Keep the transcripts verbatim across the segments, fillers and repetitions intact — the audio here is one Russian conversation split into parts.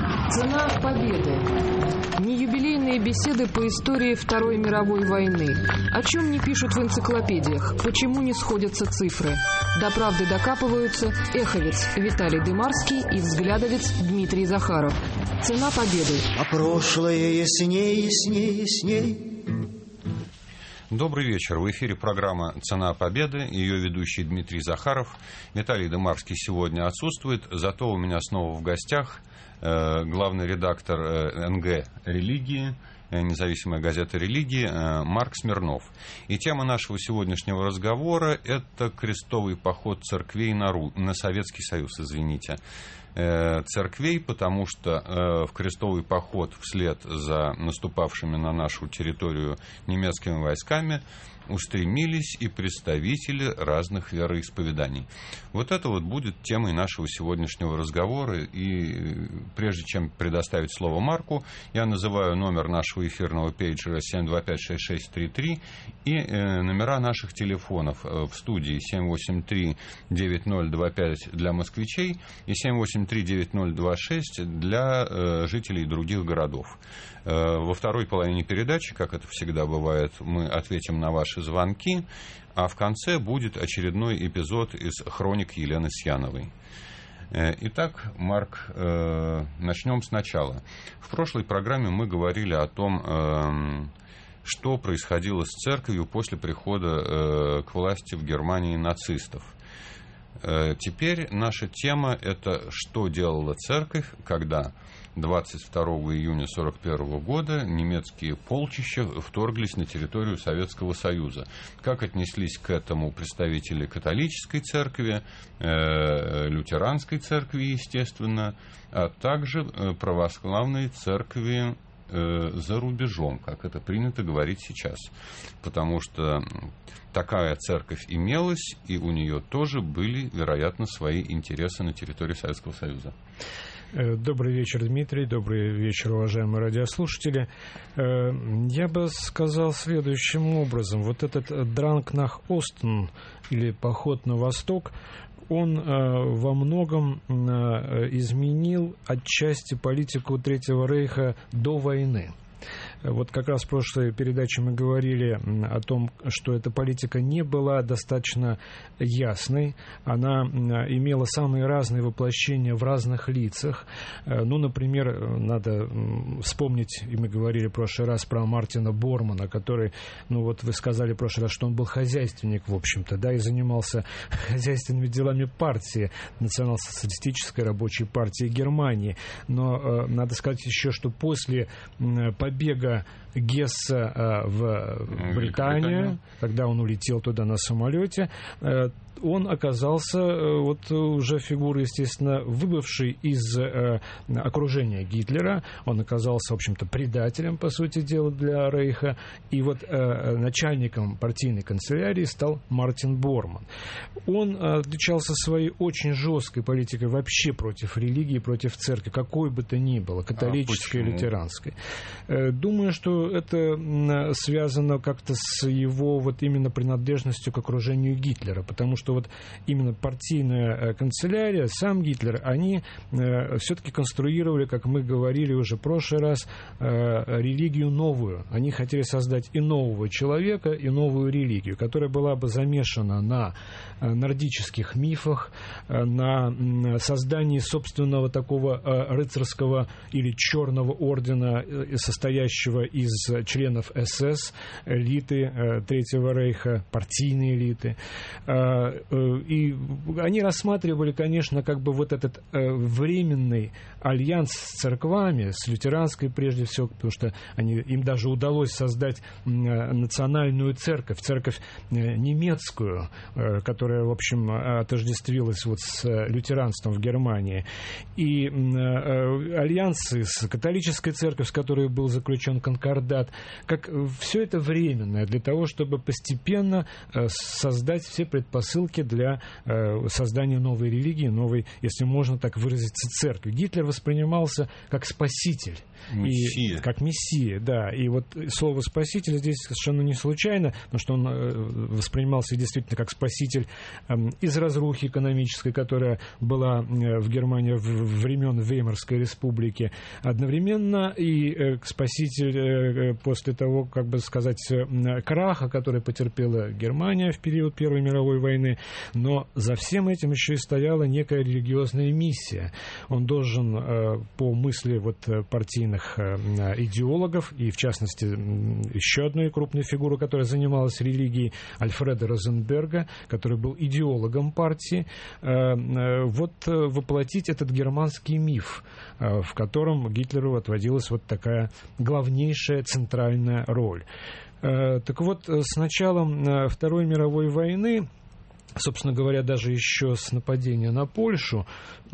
Цена победы. Неюбилейные беседы по истории Второй мировой войны. О чем не пишут в энциклопедиях, почему не сходятся цифры. До правды докапываются эховец Виталий Дымарский и взглядовец Дмитрий Захаров. Цена победы. А прошлое ясней, ясней, ясней. Добрый вечер. В эфире программа «Цена победы». Ее ведущий Дмитрий Захаров. Виталий Дымарский сегодня отсутствует, зато у меня снова в гостях э, главный редактор э, эн гэ «Религии», э, независимая газета «Религии» э, Марк Смирнов. И тема нашего сегодняшнего разговора – это крестовый поход церквей на, Ру... на Советский Союз, извините. церквей, потому что в крестовый поход вслед за наступавшими на нашу территорию немецкими войсками устремились и представители разных вероисповеданий. Вот это вот будет темой нашего сегодняшнего разговора. И прежде чем предоставить слово Марку, я называю номер нашего эфирного пейджера семь два пять шесть шесть три три и э, номера наших телефонов в студии семь восемь три девять ноль два пять для москвичей и семь восемь три девять ноль два шесть для э, жителей других городов. Э, во второй половине передачи, как это всегда бывает, мы ответим на ваши звонки, а в конце будет очередной эпизод из «Хроник Елены Сьяновой». Итак, Марк, начнем сначала. В прошлой программе мы говорили о том, что происходило с церковью после прихода к власти в Германии нацистов. Теперь наша тема – это что делала церковь, когда двадцать второго июня сорок первого года немецкие полчища вторглись на территорию Советского Союза. Как отнеслись к этому представители католической церкви, э, лютеранской церкви, естественно, а также православной церкви э, за рубежом, как это принято говорить сейчас. Потому что такая церковь имелась, и у нее тоже были, вероятно, свои интересы на территории Советского Союза. Добрый вечер, Дмитрий. Добрый вечер, уважаемые радиослушатели. Я бы сказал следующим образом. Вот этот «Дранг нах Остен» или «Поход на восток», он во многом изменил отчасти политику Третьего Рейха до войны. Вот как раз в прошлой передаче мы говорили о том, что эта политика не была достаточно ясной. Она имела самые разные воплощения в разных лицах. Ну, например, надо вспомнить, и мы говорили в прошлый раз про Мартина Бормана, который, ну вот вы сказали в прошлый раз, что он был хозяйственник, в общем-то, да, и занимался хозяйственными делами партии, Национал-социалистической рабочей партии Германии. Но надо сказать еще, что после побега Гесса в Британию, когда он улетел туда на самолете, он оказался вот уже фигурой, естественно, выбывшей из э, окружения Гитлера. Он оказался, в общем-то, предателем, по сути дела, для Рейха. И вот э, начальником партийной канцелярии стал Мартин Борман. Он отличался своей очень жесткой политикой вообще против религии, против церкви, какой бы то ни было, католической, а лютеранской. Э, думаю, что это связано как-то с его вот именно принадлежностью к окружению Гитлера, потому что вот именно партийная канцелярия, сам Гитлер, они э, все-таки конструировали, как мы говорили уже в прошлый раз, э, религию новую. Они хотели создать и нового человека, и новую религию, которая была бы замешана на э, нордических мифах, э, на создании собственного такого э, рыцарского или черного ордена, э, состоящего из членов эс эс, элиты э, Третьего Рейха, партийной элиты. Э, И они рассматривали, конечно, как бы вот этот э, временный альянс с церквами, с лютеранской прежде всего, потому что они, им даже удалось создать э, национальную церковь, церковь э, немецкую, э, которая, в общем, отождествилась вот с лютеранством в Германии. И э, альянсы с католической церковью, с которой был заключен конкордат, как все это временное для того, чтобы постепенно э, создать все предпосылки предпосылки для создания новой религии, новой, если можно так выразиться, церкви. Гитлер воспринимался как спаситель. Мессия. И, как мессия, да. И вот слово «спаситель» здесь совершенно не случайно, потому что он воспринимался действительно как спаситель из разрухи экономической, которая была в Германии в времен Веймарской республики. Одновременно и спаситель после того, как бы сказать, краха, который потерпела Германия в период Первой мировой войны. Но за всем этим еще и стояла некая религиозная миссия. Он должен, по мысли вот партийных идеологов, и в частности еще одной крупной фигуры, которая занималась религией, Альфреда Розенберга, который был идеологом партии, вот воплотить этот германский миф, в котором Гитлеру отводилась вот такая главнейшая центральная роль. Так вот, с началом Второй мировой войны, собственно говоря, даже еще с нападения на Польшу,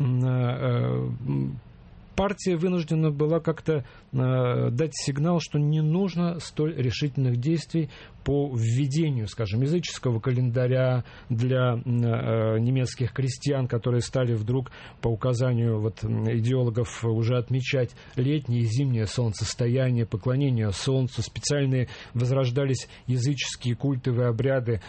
партия вынуждена была как-то э, дать сигнал, что не нужно столь решительных действий по введению, скажем, языческого календаря для э, немецких крестьян, которые стали вдруг по указанию вот, идеологов уже отмечать летнее и зимнее солнцестояние, поклонение солнцу, специальные возрождались языческие культовые обряды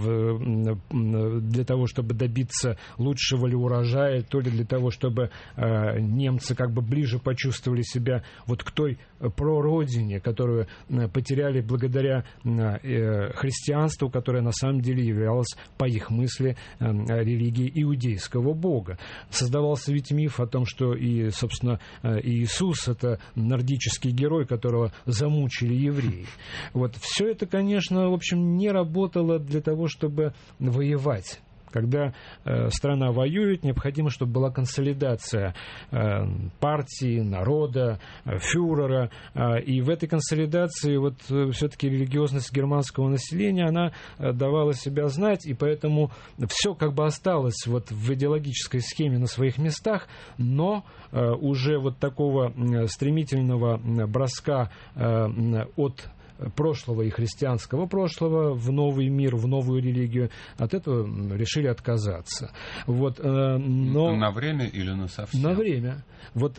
в, для того, чтобы добиться лучшего ли урожая, то ли для того, чтобы э, немцы как бы ближе почувствовали себя вот к той прародине, которую потеряли благодаря христианству, которое на самом деле являлось, по их мысли, религией иудейского бога. Создавался ведь миф о том, что и, собственно, Иисус — это нордический герой, которого замучили евреи. Вот. Все это, конечно, в общем, не работало для того, чтобы воевать. Когда э, страна воюет, необходимо, чтобы была консолидация э, партии, народа, э, фюрера. Э, и в этой консолидации вот, э, все-таки религиозность германского населения, она э, давала себя знать, и поэтому все как бы осталось вот, в идеологической схеме на своих местах, но э, уже вот такого э, стремительного броска э, от прошлого и христианского прошлого в новый мир, в новую религию, от этого решили отказаться. Вот, но... На время или на совсем? На время. Вот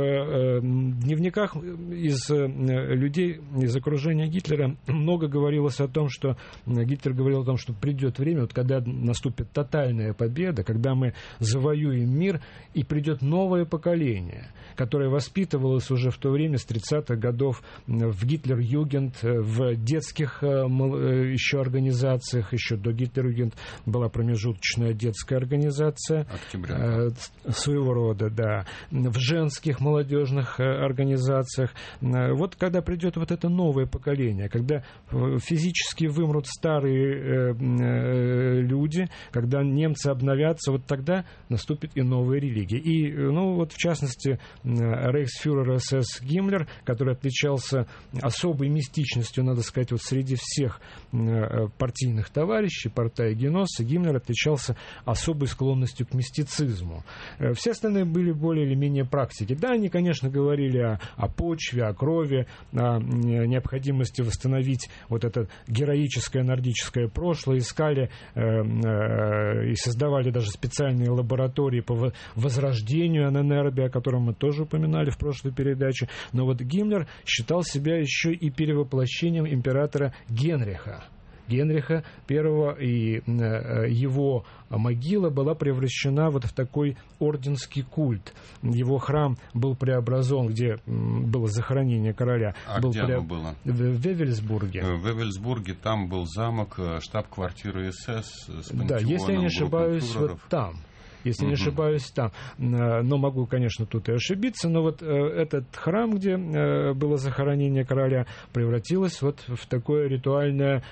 в дневниках из людей, из окружения Гитлера много говорилось о том, что Гитлер говорил о том, что придет время, вот когда наступит тотальная победа, когда мы завоюем мир, и придет новое поколение, которое воспитывалось уже в то время, с тридцатых годов, в Гитлер-Югенд, в детских еще организациях, еще до Гитлер-Югенд была промежуточная детская организация. Октября. Своего рода, да. В женских молодежных организациях. Вот когда придет вот это новое поколение, когда физически вымрут старые люди, когда немцы обновятся, вот тогда наступит и новая религия. И, ну, вот в частности, рейхсфюрер СС Гиммлер, который отличался особой мистичностью, надо сказать, вот среди всех партийных товарищей, партайгеносца, Гиммлер отличался особой склонностью к мистицизму. Все остальные были более или менее практики. Да, они, конечно, говорили о, о почве, о крови, о необходимости восстановить вот это героическое нордическое прошлое, искали э, э, и создавали даже специальные лаборатории по возрождению Анненербе, о котором мы тоже упоминали в прошлой передаче. Но вот Гиммлер считал себя еще и перевоплощением императора Генриха. Генриха Первого, и его могила была превращена вот в такой орденский культ. Его храм был преобразован, где было захоронение короля. А был где пре... оно было? В Вевельсбурге. В Вевельсбурге там был замок, штаб-квартира СС с пантеоном, да, если я не ошибаюсь, вот там. Если не ошибаюсь, там. Но могу, конечно, тут и ошибиться. Но вот этот храм, где было захоронение короля, превратилось вот в такое ритуальное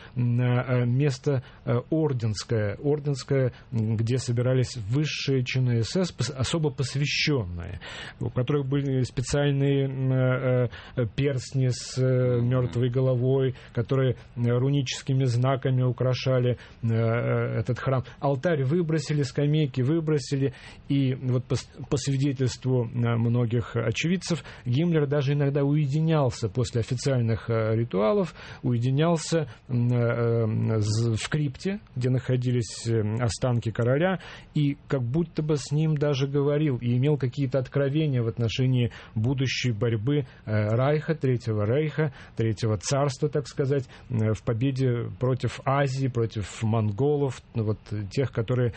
место орденское, орденское, где собирались высшие чины СС, особо посвященные, у которых были специальные перстни с мертвой головой, которые руническими знаками украшали этот храм. Алтарь выбросили, скамейки выбросили, выбросили. И вот по, по свидетельству многих очевидцев, Гиммлер даже иногда уединялся после официальных ритуалов, уединялся в крипте, где находились останки короля, и как будто бы с ним даже говорил и имел какие-то откровения в отношении будущей борьбы Райха, Третьего Рейха, Третьего царства, так сказать, в победе против Азии, против монголов, вот тех, которые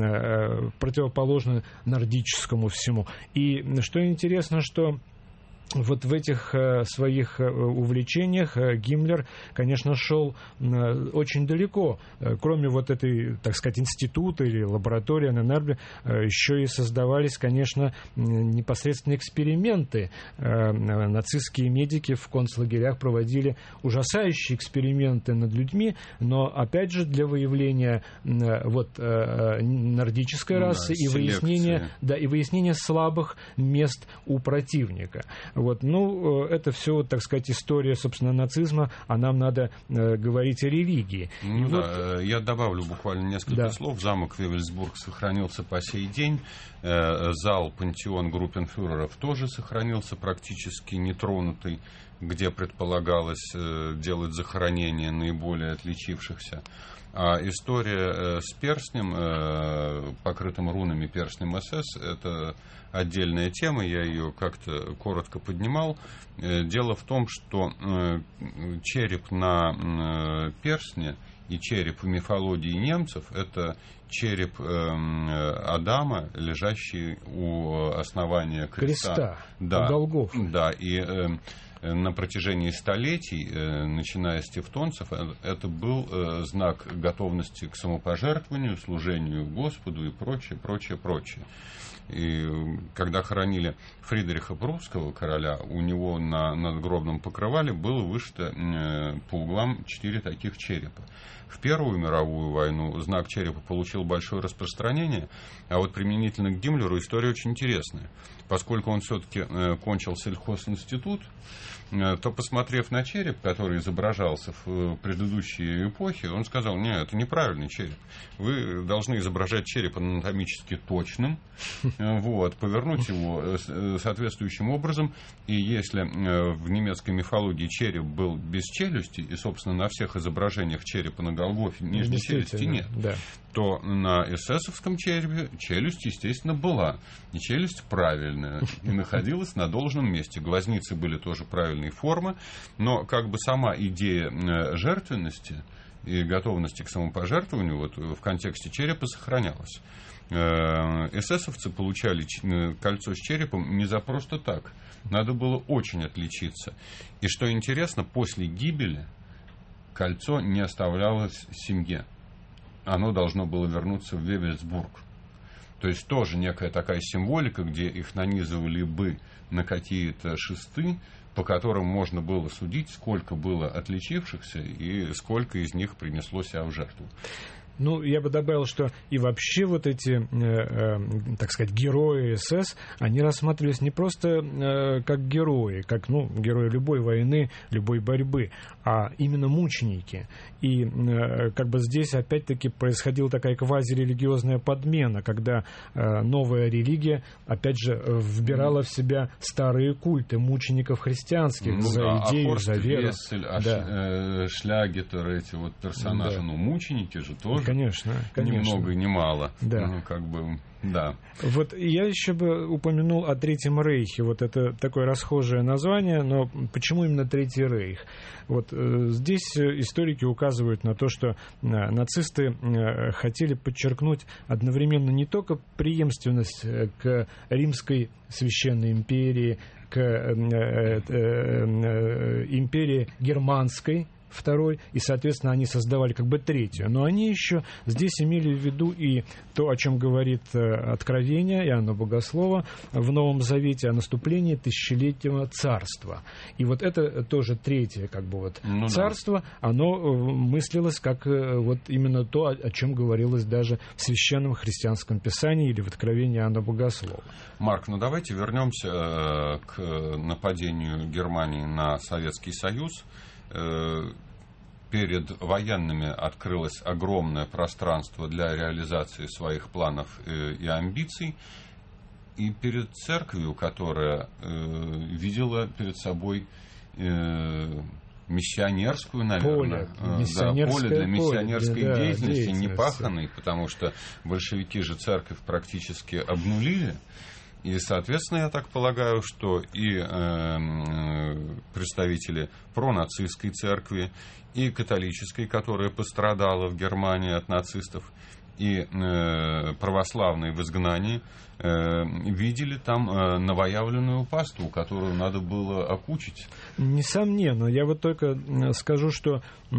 противоположны нордическому всему. И что интересно, что вот в этих э, своих э, увлечениях э, Гиммлер, конечно, шел э, очень далеко. Э, кроме вот этой, так сказать, института или лаборатории на Нербе, э, еще и создавались, конечно, э, непосредственно эксперименты. Э, нацистские медики в концлагерях проводили ужасающие эксперименты над людьми, но, опять же, для выявления э, вот, э, нордической расы, да, и выяснения, да, и выяснения слабых мест у противника. Вот, ну, это все, так сказать, история, собственно, нацизма, а нам надо э, говорить о религии. Ну, да, вот... Я добавлю буквально несколько да. слов. Замок Вевельсбург сохранился по сей день. Э, зал пантеон группенфюреров тоже сохранился практически нетронутый, где предполагалось э, делать захоронение наиболее отличившихся. А история э, с перстнем, э, покрытым рунами перстнем СС, это отдельная тема, я ее как-то коротко поднимал. Э, дело в том, что э, череп на э, перстне и череп в мифологии немцев — это череп э, Адама, лежащий у основания креста. Креста, да, у Голгофы. Да, и... Э, на протяжении столетий, начиная с тевтонцев, это был знак готовности к самопожертвованию, служению Господу и прочее, прочее, прочее. И когда хоронили Фридриха Прусского, короля, у него на надгробном покрывале было вышито по углам четыре таких черепа. В Первую мировую войну знак черепа получил большое распространение, а вот применительно к Гиммлеру история очень интересная. Поскольку он все-таки кончил сельхозинститут, то, посмотрев на череп, который изображался в предыдущей эпохе, он сказал: нет, это неправильный череп. Вы должны изображать череп анатомически точным, вот, повернуть его соответствующим образом. И если в немецкой мифологии череп был без челюсти, и, собственно, на всех изображениях черепа на Голгофе нижней челюсти нет, да. то на эсэсовском черепе челюсть, естественно, была. И челюсть правильная, и находилась на должном месте. Глазницы были тоже правильной формы, но как бы сама идея жертвенности и готовности к самопожертвованию вот в контексте черепа сохранялась. Эсэсовцы получали кольцо с черепом не за просто так. Надо было очень отличиться. И что интересно, после гибели кольцо не оставлялось семье. Оно должно было вернуться в Вевельсбург. То есть тоже некая такая символика, где их нанизывали бы на какие-то шесты, по которым можно было судить, сколько было отличившихся и сколько из них принесло себя в жертву. Ну, я бы добавил, что и вообще вот эти, э, э, так сказать, герои СС, они рассматривались не просто э, как герои, как, ну, герои любой войны, любой борьбы, а именно мученики. И э, как бы здесь опять-таки происходила такая квазирелигиозная подмена, когда э, новая религия, опять же, вбирала в себя старые культы мучеников христианских, ну, за да, идею, а за веру. Вессель, а да. Шлягетер, эти вот персонажи, да. ну, мученики же тоже. Конечно, конечно. Ни много, ни мало. Да. Ну, как бы, да. Вот я еще бы упомянул о Третьем Рейхе. Вот это такое расхожее название, но почему именно Третий Рейх? Вот э, здесь историки указывают на то, что э, нацисты э, хотели подчеркнуть одновременно не только преемственность э, к Римской Священной империи, к э, э, э, империи германской, второй, и, соответственно, они создавали как бы третью. Но они еще здесь имели в виду и то, о чем говорит Откровение Иоанна Богослова в Новом Завете, о наступлении тысячелетнего царства. И вот это тоже третье как бы вот ну, царство, да. оно мыслилось как вот именно то, о чем говорилось даже в Священном Христианском Писании или в Откровении Иоанна Богослова. Марк, ну давайте вернемся к нападению Германии на Советский Союз. перед военными открылось огромное пространство для реализации своих планов и амбиций, и перед церковью, которая видела перед собой миссионерскую, наверное, поле, да, поле для миссионерской поле, деятельности, да, деятельности, не паханной, потому что большевики же церковь практически обнулили. И, соответственно, я так полагаю, что и э, представители пронацистской церкви, и католической, которая пострадала в Германии от нацистов, и э, православные в изгнании, э, видели там э, новоявленную паству, которую надо было окучить. Несомненно. Я вот только скажу, что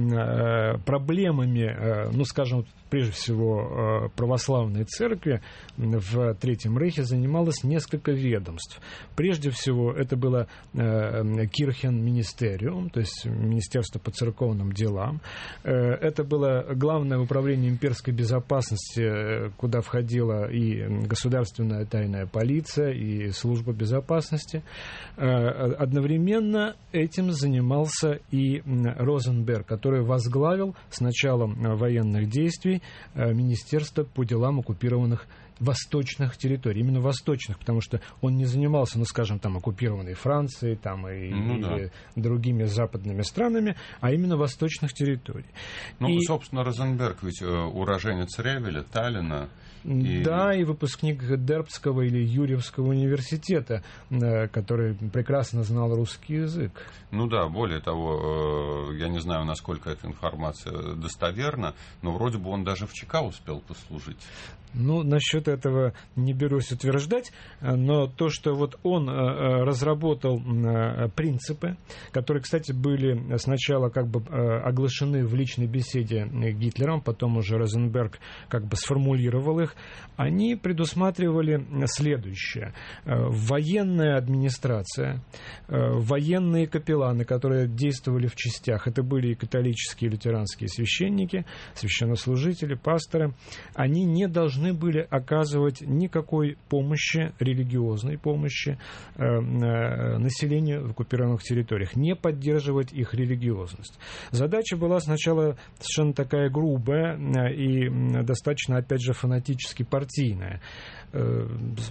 э, проблемами, э, ну, скажем, прежде всего, э, православной церкви в Третьем Рейхе занималось несколько ведомств. Прежде всего, это было э, Кирхен-министериум, то есть Министерство по церковным делам. Э, это было Главное управление имперской безопасности, куда входила и государственная тайная полиция, и служба безопасности. Э, одновременно этим занимался и Розенберг, который возглавил с началом военных действий Министерство по делам оккупированных восточных территорий, именно восточных, потому что он не занимался, ну, скажем, там, оккупированной Францией, там, и, ну, да. или другими западными странами, а именно восточных территорий. Ну, и... собственно, Розенберг ведь уроженец Ревеля, Таллина. И... Да, и выпускник Дербцкого или Юрьевского университета, который прекрасно знал русский язык. Ну да, более того, я не знаю, насколько эта информация достоверна, но вроде бы он даже в ЧК успел послужить. Ну, насчет этого не берусь утверждать, но то, что вот он разработал принципы, которые, кстати, были сначала как бы оглашены в личной беседе Гитлером, потом уже Розенберг как бы сформулировал их, они предусматривали следующее. Военная администрация, военные капелланы, которые действовали в частях, это были и католические, и лютеранские священники, священнослужители, пасторы, они не должны были оказывать никакой помощи, религиозной помощи э, э, населению в оккупированных территориях, не поддерживать их религиозность. Задача была сначала совершенно такая грубая э, и достаточно, опять же, фанатически партийная. Э,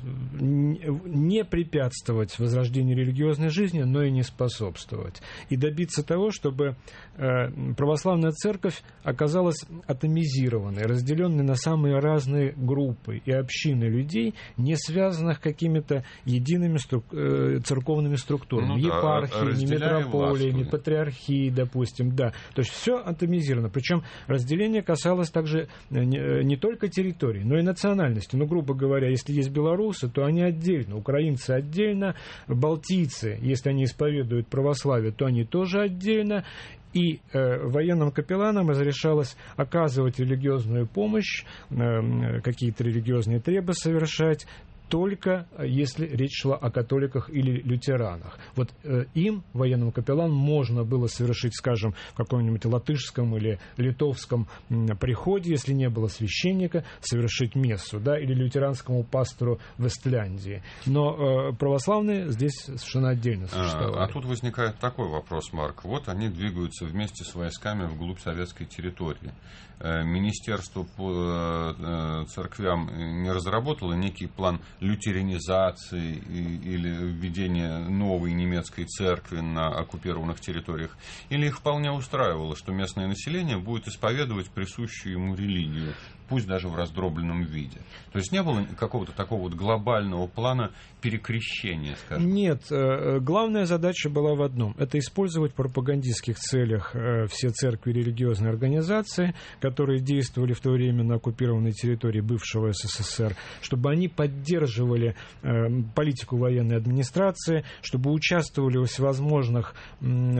не препятствовать возрождению религиозной жизни, но и не способствовать. И добиться того, чтобы э, православная церковь оказалась атомизированной, разделенной на самые разные группы и общины людей, не связанных какими-то едиными струк... церковными структурами. Ну, епархии, да, не метрополии, не патриархии, допустим. Да. То есть все атомизировано. Причем разделение касалось также не, не только территорий, но и национальности. Ну, грубо говоря, если есть белорусы, то они отдельно, украинцы отдельно, балтийцы, если они исповедуют православие, то они тоже отдельно. И э, военным капелланам разрешалось оказывать религиозную помощь, э, какие-то религиозные требы совершать, только если речь шла о католиках или лютеранах. Вот э, им, военным капелланам, можно было совершить, скажем, в каком-нибудь латышском или литовском м, приходе, если не было священника, совершить мессу, да, или лютеранскому пастору в Эстляндии. Но э, православные здесь совершенно отдельно существовали. А, а тут возникает такой вопрос, Марк. Вот они двигаются вместе с войсками вглубь советской территории. Министерство по церквям не разработало некий план лютеранизации или введения новой немецкой церкви на оккупированных территориях? Или их вполне устраивало, что местное население будет исповедовать присущую ему религию, пусть даже в раздробленном виде? То есть не было какого-то такого вот глобального плана перекрещения, скажем? Нет. Главная задача была в одном. Это использовать в пропагандистских целях все церкви и религиозные организации, которые действовали в то время на оккупированной территории бывшего СССР, чтобы они поддерживали политику военной администрации, чтобы участвовали в всевозможных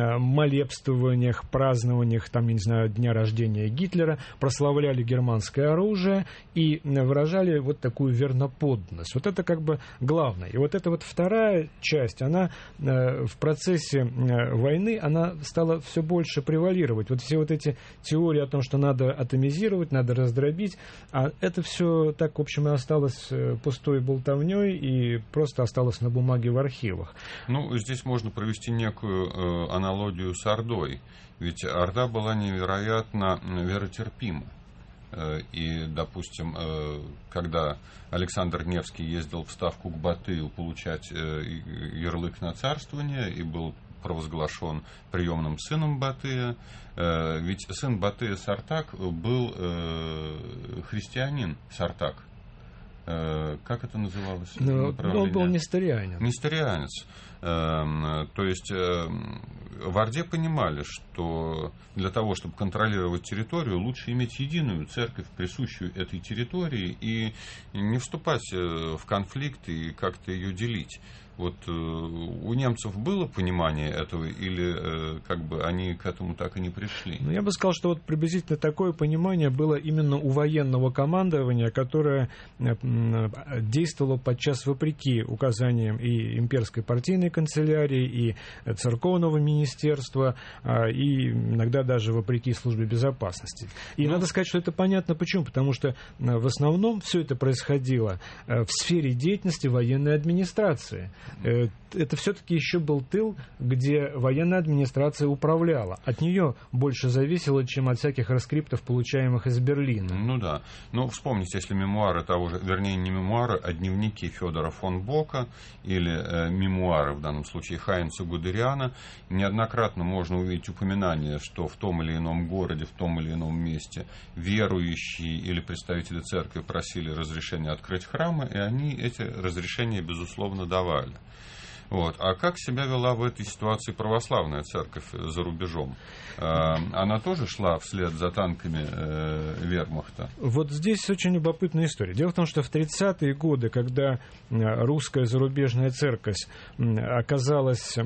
молебствованиях, празднованиях, там, я не знаю, дня рождения Гитлера, прославляли германское оружия и выражали вот такую верноподданность. Вот это как бы главное. И вот эта вот вторая часть, она в процессе войны, она стала все больше превалировать. Вот все вот эти теории о том, что надо атомизировать, надо раздробить, а это все так, в общем, и осталось пустой болтовней и просто осталось на бумаге в архивах. Ну, здесь можно провести некую э, аналогию с Ордой. Ведь Орда была невероятно веротерпима. Э, и, допустим, э, когда Александр Невский ездил в Ставку к Батыю получать э, ярлык на царствование и был провозглашен приемным сыном Батыя, э, ведь сын Батыя Сартак был э, христианин Сартак. Как это называлось? Но он был несторианец. Несторианец. То есть в Орде понимали, что для того, чтобы контролировать территорию, лучше иметь единую церковь, присущую этой территории, и не вступать в конфликт и как-то ее делить. Вот э, у немцев было понимание этого, или э, как бы они к этому так и не пришли? Ну, я бы сказал, что вот приблизительно такое понимание было именно у военного командования, которое э, действовало подчас вопреки указаниям и имперской партийной канцелярии, и церковного министерства, э, и иногда даже вопреки службе безопасности. И ну, надо сказать, что это понятно почему. Потому что э, в основном все это происходило э, в сфере деятельности военной администрации. Это все-таки еще был тыл, где военная администрация управляла. От нее больше зависело, чем от всяких раскриптов, получаемых из Берлина. Ну да. Ну, вспомните, если мемуары того же, вернее, не мемуары, а дневники Федора фон Бока или э, мемуары, в данном случае, Хайнца Гудериана, неоднократно можно увидеть упоминание, что в том или ином городе, в том или ином месте верующие или представители церкви просили разрешения открыть храмы, и они эти разрешения, безусловно, давали. Вот. А как себя вела в этой ситуации православная церковь за рубежом? Она тоже шла вслед за танками э, вермахта? Вот здесь очень любопытная история. Дело в том, что в тридцатые годы, когда русская зарубежная церковь оказалась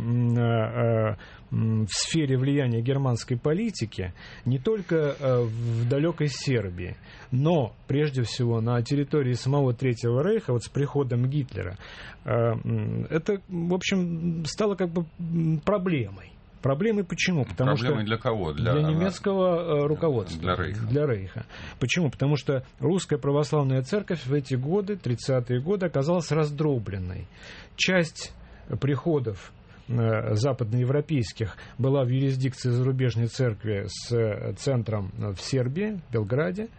в сфере влияния германской политики, не только в далекой Сербии, но прежде всего на территории самого Третьего Рейха, вот с приходом Гитлера, это, в общем, стало как бы проблемой. Проблемой почему? Потому Проблемой что для кого? Для, для немецкого руководства. Для Рейха. Для Рейха. Почему? Потому что русская православная церковь в эти годы, тридцатые годы, оказалась раздробленной. Часть приходов западноевропейских была в юрисдикции зарубежной церкви с центром в Сербии, в Белграде.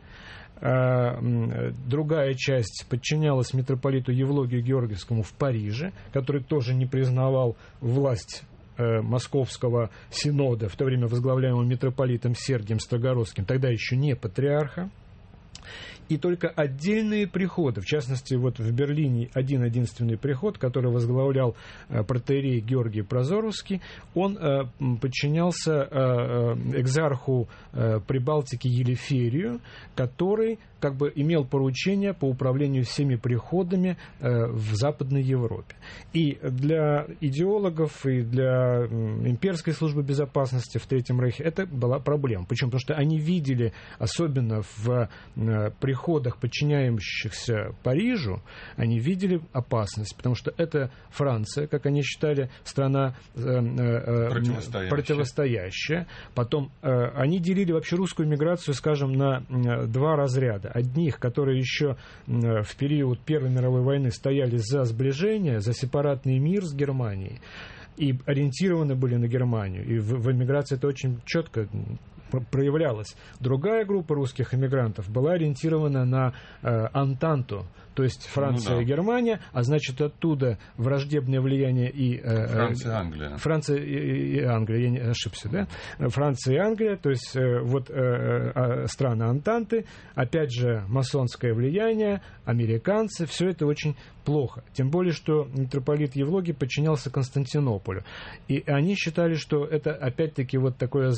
Другая часть подчинялась митрополиту Евлогию Георгиевскому в Париже, который тоже не признавал власть Московского синода, в то время возглавляемого митрополитом Сергием Строгородским, тогда еще не патриарха. И только отдельные приходы, в частности, вот в Берлине один единственный приход, который возглавлял протоиерей Георгий Прозоровский, он э, подчинялся э, экзарху э, Прибалтики Елеферию, который как бы имел поручение по управлению всеми приходами э, в Западной Европе. И для идеологов, и для э, имперской службы безопасности в Третьем Рейхе это была проблема. Почему? Потому что они видели, особенно в э, приходах, подчиняющихся Парижу, они видели опасность, потому что это Франция, как они считали, страна э, э, противостоящая. противостоящая. Потом э, они делили вообще русскую миграцию, скажем, на э, два разряда. Одних, которые еще в период Первой мировой войны стояли за сближение, за сепаратный мир с Германией и ориентированы были на Германию. И в, в эмиграции это очень четко проявлялось. Другая группа русских эмигрантов была ориентирована на э, Антанту, то есть Франция ну, да. и Германия, а значит оттуда враждебное влияние и... Э, Франция и Англия. Франция и, и Англия, я не ошибся, да? Франция и Англия, то есть э, вот э, э, страны Антанты, опять же масонское влияние, американцы, все это очень плохо. Тем более, что митрополит Евлогий подчинялся Константинополю. И они считали, что это опять-таки вот такое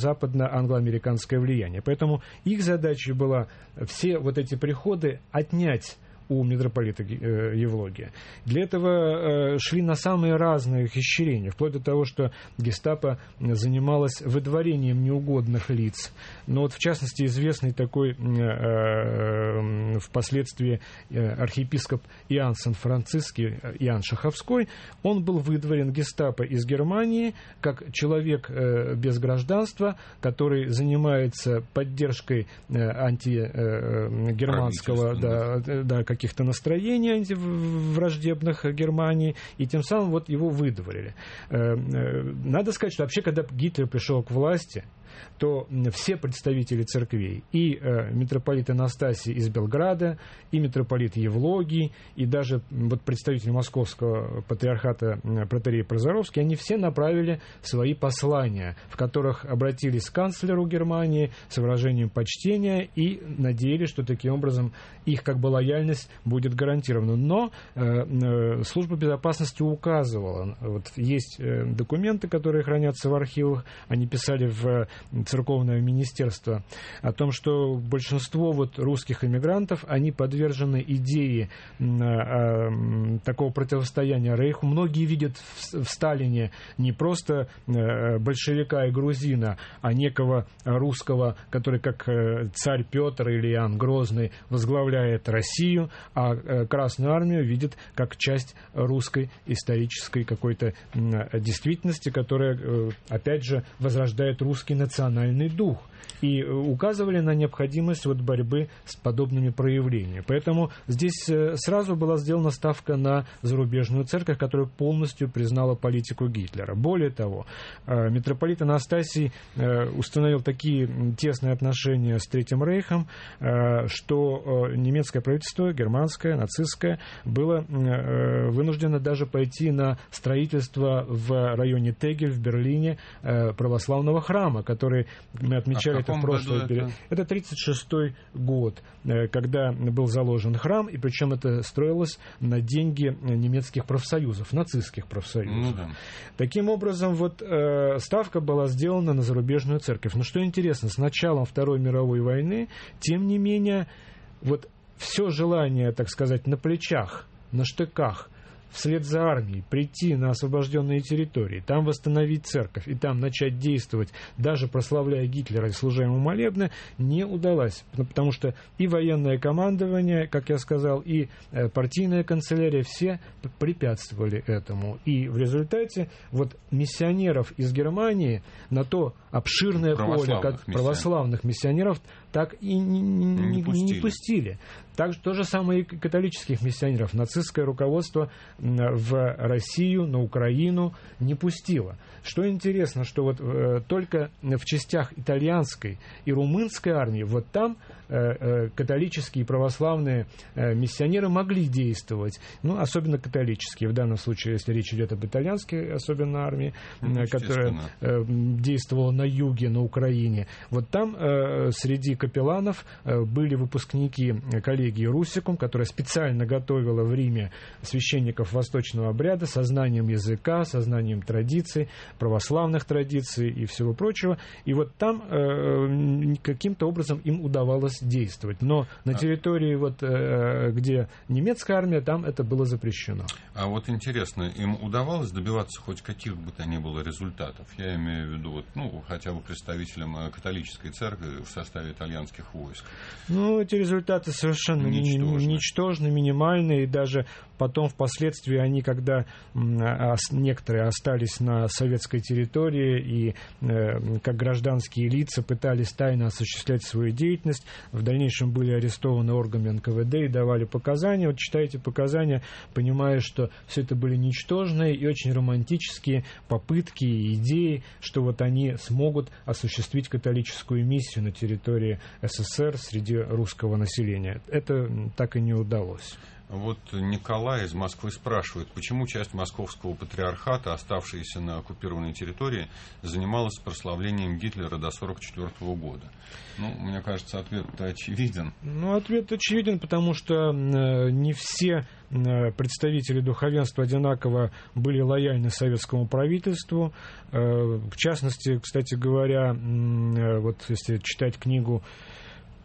западно-англо-американское влияние. Поэтому их задачей была все вот эти приходы отнять у митрополита Евлогия. Для этого шли на самые разные ухищрения, вплоть до того, что гестапо занималось выдворением неугодных лиц. Но вот в частности известный такой впоследствии архиепископ Иоанн Сан-Франциский, Иоанн Шаховской, он был выдворен гестапо из Германии как человек без гражданства, который занимается поддержкой антигерманского да, да, каких-то настроений антивраждебных Германии, и тем самым вот его выдворили. Надо сказать, что вообще, когда Гитлер пришел к власти, то все представители церквей, и э, митрополит Анастасий из Белграда, и митрополит Евлогий, и даже вот представители Московского патриархата э, протоиерей Прозоровский, они все направили свои послания, в которых обратились к канцлеру Германии с выражением почтения и надеялись, что таким образом их как бы лояльность будет гарантирована. Но э, э, служба безопасности указывала, вот есть э, документы, которые хранятся в архивах, они писали в церковное министерство о том, что большинство вот русских эмигрантов, они подвержены идее э, э, такого противостояния Рейху. Многие видят в, в Сталине не просто э, большевика и грузина, а некого русского, который как э, царь Петр или Иоанн Грозный возглавляет Россию, а э, Красную Армию видит как часть русской исторической какой-то э, действительности, которая, э, опять же, возрождает русский национальный дух. И указывали на необходимость вот борьбы с подобными проявлениями. Поэтому здесь сразу была сделана ставка на зарубежную церковь, которая полностью признала политику Гитлера. Более того, митрополит Анастасий установил такие тесные отношения с Третьим Рейхом, что немецкое правительство, германское, нацистское, было вынуждено даже пойти на строительство в районе Тегель в Берлине православного храма, который мы отмечали а это в прошлое. Это? это тридцать шестой год, когда был заложен храм, и причем это строилось на деньги немецких профсоюзов, нацистских профсоюзов. Ну, да. Таким образом, вот э, ставка была сделана на зарубежную церковь. Но что интересно, с началом Второй мировой войны, тем не менее, вот все желание, так сказать, на плечах, на штыках, вслед за армией прийти на освобожденные территории, там восстановить церковь и там начать действовать, даже прославляя Гитлера и служа ему молебны, не удалось. Потому что и военное командование, как я сказал, и партийная канцелярия все препятствовали этому. И в результате вот миссионеров из Германии на то обширное поле, как православных миссионеров, так и не, не, не, пустили. не пустили. Так, то же самое и католических миссионеров. Нацистское руководство в Россию, на Украину не пустило. Что интересно, что вот э, только в частях итальянской и румынской армии, вот там э, э, католические и православные э, миссионеры могли действовать. Ну, особенно католические. В данном случае, если речь идет об итальянской, особенно армии, ну, которая э, действовала на юге, на Украине. Вот там э, среди капелланов э, были выпускники коллегии Русикум, которая специально готовила в Риме священников восточного обряда со знанием языка, со знанием традиций, православных традиций и всего прочего. И вот там э, каким-то образом им удавалось действовать. Но на территории, вот, э, где немецкая армия, там это было запрещено. А вот интересно, им удавалось добиваться хоть каких бы то ни было результатов? Я имею в виду, вот, ну, хотя бы представителям католической церкви в составе итальянских войск. Ну, эти результаты совершенно ничтожны, ничтожны минимальные, и даже потом впоследствии они, когда некоторые остались на советской территории и э, как гражданские лица пытались тайно осуществлять свою деятельность, в дальнейшем были арестованы органами эн ка вэ дэ и давали показания. Вот читаете показания, понимая, что все это были ничтожные и очень романтические попытки и идеи, что вот они смогут осуществить католическую миссию на территории эс эс эр среди русского населения. Это так и не удалось. Вот Николай из Москвы спрашивает, почему часть московского патриархата, оставшаяся на оккупированной территории, занималась прославлением Гитлера до сорок четвёртого года? Ну, мне кажется, ответ очевиден. Ну, ответ очевиден, потому что не все представители духовенства одинаково были лояльны советскому правительству. В частности, кстати говоря, вот если читать книгу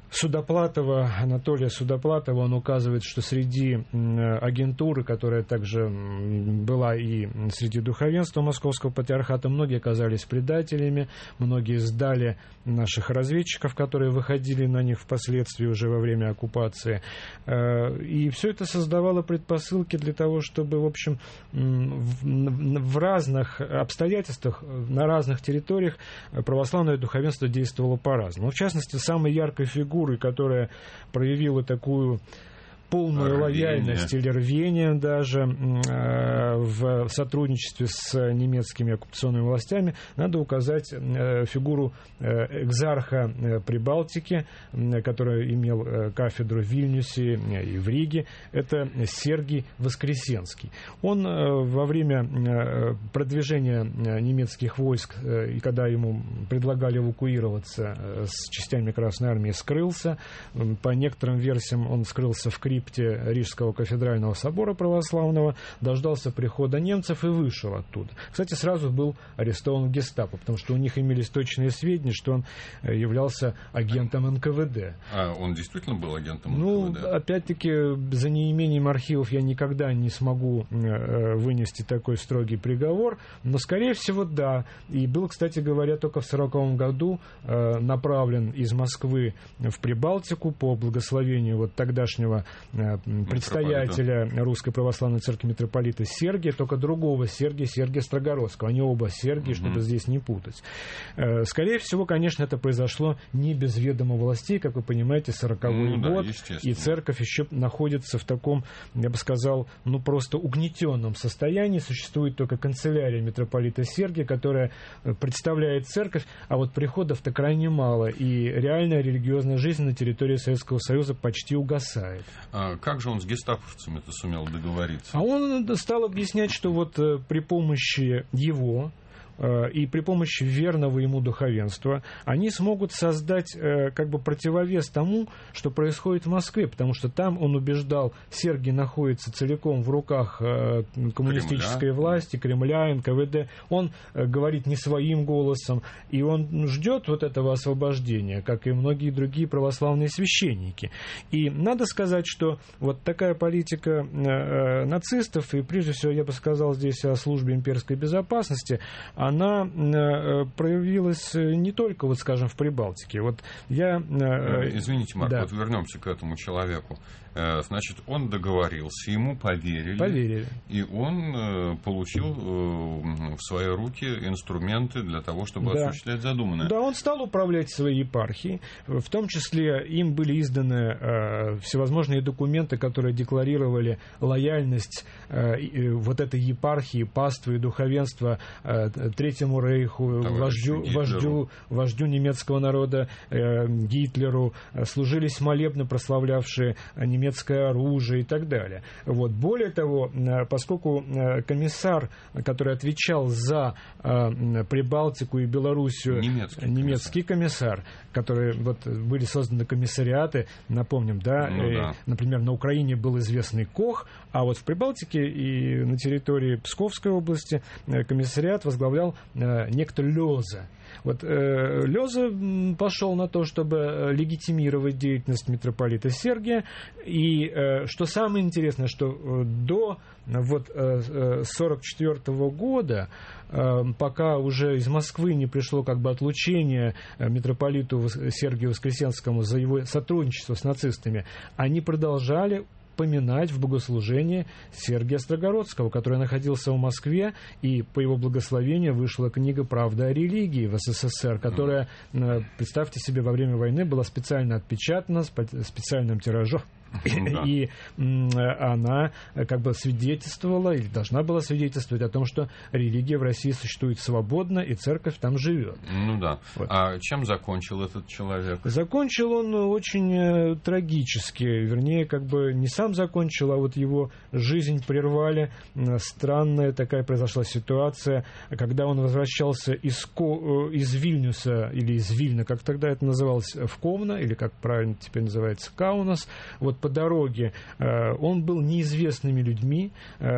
Судоплатова, Анатолия Судоплатова, он указывает, что среди агентуры, которая также была и среди духовенства Московского патриархата, многие оказались предателями, многие сдали наших разведчиков, которые выходили на них впоследствии уже во время оккупации. И все это создавало предпосылки для того, чтобы, в общем, в разных обстоятельствах, на разных территориях православное духовенство действовало по-разному. В частности, самой яркой фигурой, которая проявила такую полную рвение. лояльность или рвение даже э, в сотрудничестве с немецкими оккупационными властями, надо указать э, фигуру э, экзарха э, Прибалтики, э, который имел э, кафедру в Вильнюсе э, и в Риге. Это Сергий Воскресенский. Он э, во время э, продвижения э, немецких войск, э, и когда ему предлагали эвакуироваться э, с частями Красной Армии, скрылся. По некоторым версиям он скрылся в крипте Рижского кафедрального собора православного, дождался прихода немцев и вышел оттуда. Кстати, сразу был арестован в гестапо, потому что у них имелись точные сведения, что он являлся агентом эн ка вэ дэ. А он действительно был агентом эн ка вэ дэ? Ну, опять-таки, за неимением архивов я никогда не смогу вынести такой строгий приговор, но, скорее всего, да. И был, кстати говоря, только в сороковом году направлен из Москвы в Прибалтику по благословению вот тогдашнего предстоятеля Русской Православной Церкви митрополита Сергия, только другого Сергия, Сергия Строгородского. Они оба Сергии, mm-hmm. чтобы здесь не путать. Скорее всего, конечно, это произошло не без ведома властей, как вы понимаете, сороковой ну, год, да, и церковь еще находится в таком, я бы сказал, ну просто угнетенном состоянии. Существует только канцелярия митрополита Сергия, которая представляет церковь, а вот приходов-то крайне мало, и реальная религиозная жизнь на территории Советского Союза почти угасает. А как же он с гестаповцами-то сумел договориться? А он стал объяснять, что вот при помощи его и при помощи верного ему духовенства они смогут создать как бы противовес тому, что происходит в Москве, потому что там, он убеждал, Сергий находится целиком в руках коммунистической Кремля. власти, Кремля, эн ка вэ дэ. Он говорит не своим голосом, и он ждет вот этого освобождения, как и многие другие православные священники. И надо сказать, что вот такая политика нацистов, и прежде всего я бы сказал здесь о службе имперской безопасности, она проявилась не только, вот, скажем, в Прибалтике. Вот я... Извините, Марк, да. вот вернемся к этому человеку. Значит, он договорился, ему поверили, поверили. И он получил в свои руки инструменты для того, чтобы да. осуществлять задуманное. Да, он стал управлять своей епархией. В том числе им были изданы всевозможные документы, которые декларировали лояльность вот этой епархии, паствы и духовенства Третьему Рейху, вождю, вождю, вождю немецкого народа Гитлеру, служились молебны, прославлявшие немецкое немецкое оружие и так далее. Вот. Более того, поскольку комиссар, который отвечал за Прибалтику и Белоруссию, немецкий, немецкий комиссар, которые вот были созданы комиссариаты, напомним, да, ну, и, да, например, на Украине был известный Кох, а вот в Прибалтике и на территории Псковской области комиссариат возглавлял некто Лёза. Вот э, Лёза пошел на то, чтобы легитимировать деятельность митрополита Сергия. И э, что самое интересное, что э, до вот, э, сорок четвёртого года, э, пока уже из Москвы не пришло как бы отлучение митрополиту Сергию Воскресенскому за его сотрудничество с нацистами, они продолжали поминать в богослужении Сергия Строгородского, который находился в Москве, и по его благословению вышла книга «Правда о религии» в эс эс эс эр, которая, представьте себе, во время войны была специально отпечатана, специальным тиражом. Да. И она как бы свидетельствовала или должна была свидетельствовать о том, что религия в России существует свободно и церковь там живет. Ну да. Вот. А чем закончил этот человек? Закончил он очень трагически. Вернее, как бы не сам закончил, а вот его жизнь прервали. Странная такая произошла ситуация, когда он возвращался из, Ко... из Вильнюса или из Вильна, как тогда это называлось, в Ковна, или как правильно теперь называется, Каунас. Вот вот по дороге, он был неизвестными людьми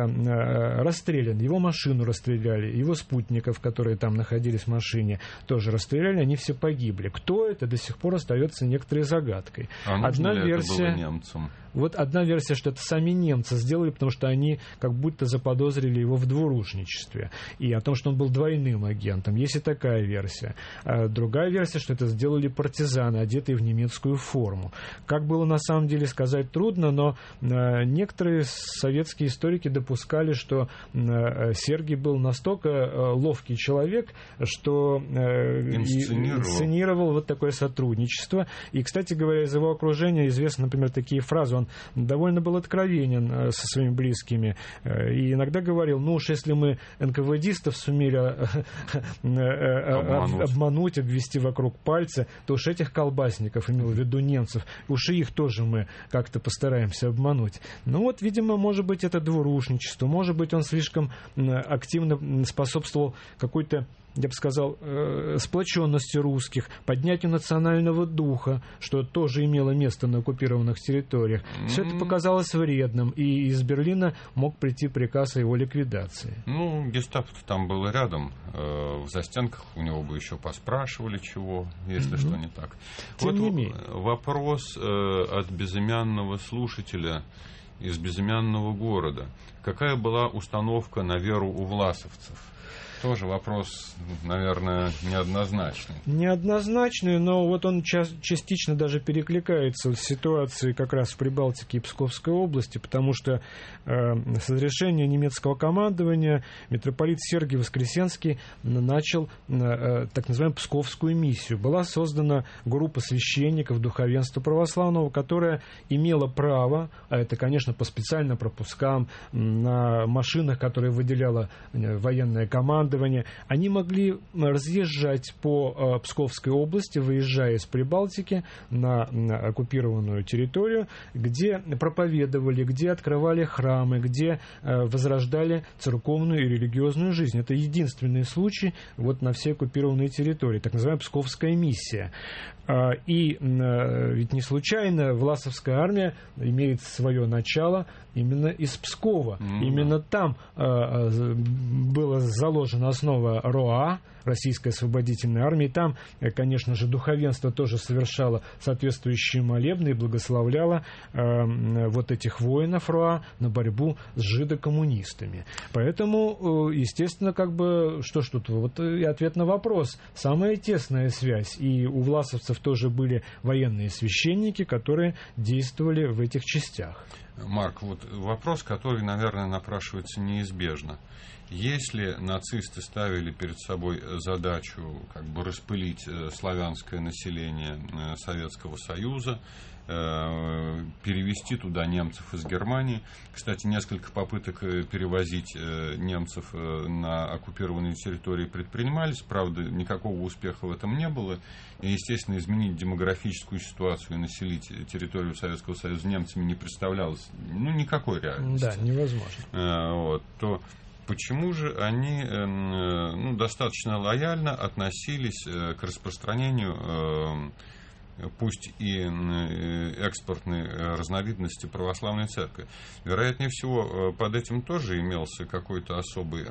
расстрелян. Его машину расстреляли, его спутников, которые там находились в машине, тоже расстреляли, они все погибли. Кто это, до сих пор остается некоторой загадкой. А одна ли версия, это было немцам? Вот одна версия, что это сами немцы сделали, потому что они как будто заподозрили его в двурушничестве и о том, что он был двойным агентом. Есть и такая версия. А другая версия, что это сделали партизаны, одетые в немецкую форму. Как было на самом деле сказать трудно, но э, некоторые советские историки допускали, что э, Сергий был настолько э, ловкий человек, что э, инсценировал. инсценировал вот такое сотрудничество. И, кстати говоря, из его окружения известны, например, такие фразы. Он довольно был откровенен э, со своими близкими э, и иногда говорил, ну уж если мы эн ка вэ дистов сумели э, э, обмануть. обмануть, обвести вокруг пальца, то уж этих колбасников, имел в виду немцев, уж и их тоже мы как-то постараемся обмануть. Ну вот, видимо, может быть, это двурушничество, может быть, он слишком активно способствовал какой-то, я бы сказал, э, сплоченности русских, поднятию национального духа, что тоже имело место на оккупированных территориях. Mm-hmm. Все это показалось вредным, и из Берлина мог прийти приказ о его ликвидации. Ну, гестапо-то там было рядом. Э, в застенках у него бы еще поспрашивали чего, если mm-hmm. что не так. Тем вот не менее. Вопрос э, от безымянного слушателя из безымянного города. Какая была установка на веру у власовцев? Тоже вопрос, наверное, неоднозначный. Неоднозначный, но вот он частично даже перекликается с ситуацией как раз в Прибалтике и Псковской области, потому что э, с разрешения немецкого командования митрополит Сергий Воскресенский начал э, так называемую Псковскую миссию. Была создана группа священников духовенства православного, которая имела право, а это, конечно, по специальным пропускам, на машинах, которые выделяла военная команда, они могли разъезжать по э, Псковской области, выезжая из Прибалтики на, на оккупированную территорию, где проповедовали, где открывали храмы, где э, возрождали церковную и религиозную жизнь. Это единственный случай вот на всей оккупированной территории, так называемая Псковская миссия. Э, и э, ведь не случайно Власовская армия имеет свое начало именно из Пскова. Mm-hmm. Именно там э, было заложено основа РОА, Российской освободительной армии. Там, конечно же, духовенство тоже совершало соответствующие молебны и благословляло э, вот этих воинов РОА на борьбу с жидокоммунистами. Поэтому, э, естественно, как бы, что ж тут, вот и ответ на вопрос. Самая тесная связь. И у власовцев тоже были военные священники, которые действовали в этих частях. Марк, вот вопрос, который, наверное, напрашивается неизбежно. Если нацисты ставили перед собой задачу как бы распылить славянское население Советского Союза, перевести туда немцев из Германии. Кстати, несколько попыток перевозить немцев на оккупированные территории предпринимались, правда, никакого успеха в этом не было. И, естественно, изменить демографическую ситуацию и населить территорию Советского Союза немцами не представлялось, ну, никакой реальности. Да, невозможно. Вот, то почему же они ну, достаточно лояльно относились к распространению пусть и экспортной разновидности православной церкви? Вероятнее всего, под этим тоже имелся какой-то особый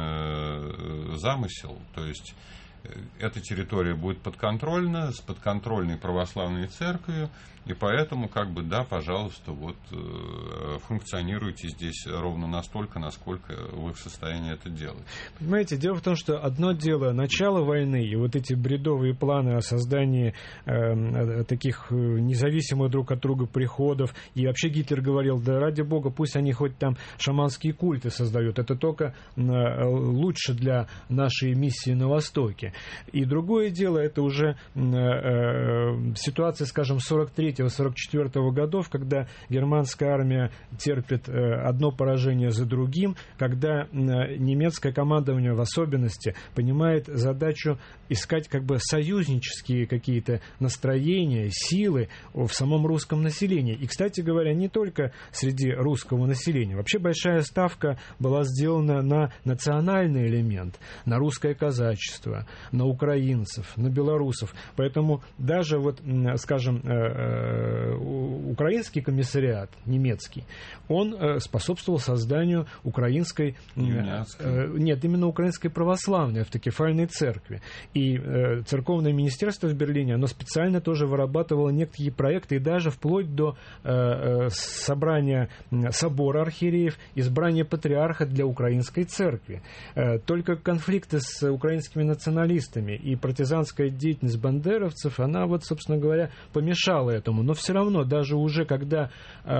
замысел, то есть эта территория будет подконтрольна, с подконтрольной православной церковью, и поэтому, как бы, да, пожалуйста, вот функционируйте здесь ровно настолько, насколько вы в состоянии это делать. Понимаете, дело в том, что одно дело начало войны, и вот эти бредовые планы о создании э, таких независимых друг от друга приходов, и вообще Гитлер говорил, да ради бога, пусть они хоть там шаманские культы создают, это только э, лучше для нашей миссии на Востоке. И другое дело, это уже э, э, ситуация, скажем, сорок третьего сорок четвёртого годов, когда германская армия терпит э, одно поражение за другим, когда э, немецкое командование в особенности понимает задачу искать как бы союзнические какие-то настроения, силы в самом русском населении. И, кстати говоря, не только среди русского населения. Вообще большая ставка была сделана на национальный элемент, на русское казачество, на украинцев, на белорусов. Поэтому даже, вот, скажем, украинский комиссариат немецкий, он способствовал созданию украинской... Юниатской. Нет, именно украинской православной автокефальной церкви. И церковное министерство в Берлине, оно специально тоже вырабатывало некие проекты, и даже вплоть до собрания собора архиереев, избрания патриарха для украинской церкви. Только конфликты с украинскими националистами и партизанская деятельность бандеровцев, она вот, собственно говоря, помешала этому. Но все равно, даже уже когда э,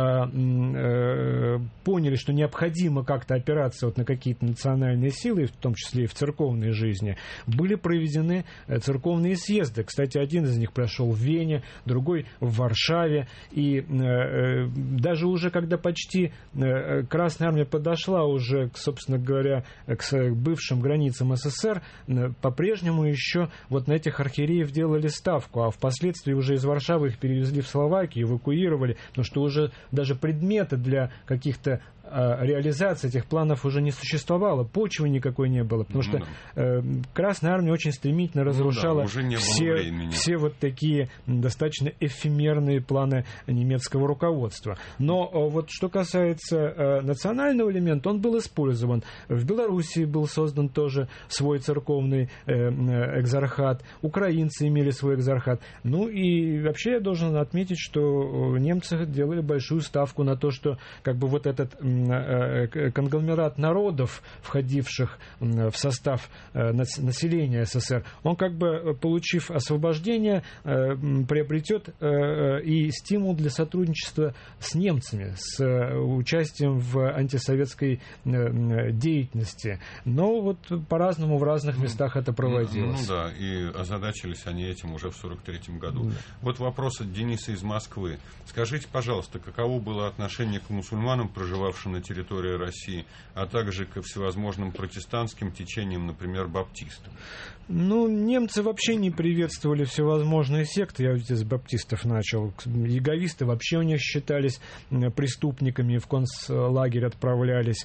э, поняли, что необходимо как-то опираться вот на какие-то национальные силы, в том числе и в церковной жизни, были проведены церковные съезды. Кстати, один из них прошел в Вене, другой в Варшаве. И э, даже уже когда почти э, Красная Армия подошла уже, собственно говоря, к бывшим границам СССР, по-прежнему еще вот на этих архиереев делали ставку, а впоследствии уже из Варшавы их перевезли в Словакию, эвакуировали, потому что уже даже предметы для каких-то реализации этих планов уже не существовало, почвы никакой не было, потому что э, Красная Армия очень стремительно разрушала ну да, все, все вот такие достаточно эфемерные планы немецкого руководства. Но э, вот что касается э, национального элемента, он был использован. В Белоруссии был создан тоже свой церковный э, экзархат, украинцы имели свой экзархат. Ну и вообще я должен отметить, что немцы делали большую ставку на то, что как бы вот этот конгломерат народов, входивших в состав населения СССР, он как бы, получив освобождение, приобретет и стимул для сотрудничества с немцами, с участием в антисоветской деятельности. Но вот по-разному в разных местах это проводилось. Ну да, и озадачились они этим уже в сорок третьем году. Да. Вот вопрос от Дениса из Москвы. Скажите, пожалуйста, каково было отношение к мусульманам, проживавшим на территории России, а также ко всевозможным протестантским течениям, например, баптистам? Ну, немцы вообще не приветствовали всевозможные секты. Я ведь из баптистов начал. Яговисты вообще у них считались преступниками, в концлагерь отправлялись.